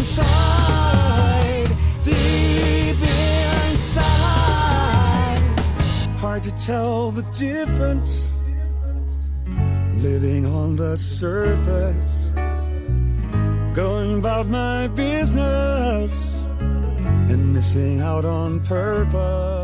inside, deep inside. Hard to tell the difference, living on the surface, going about my business and missing out on purpose.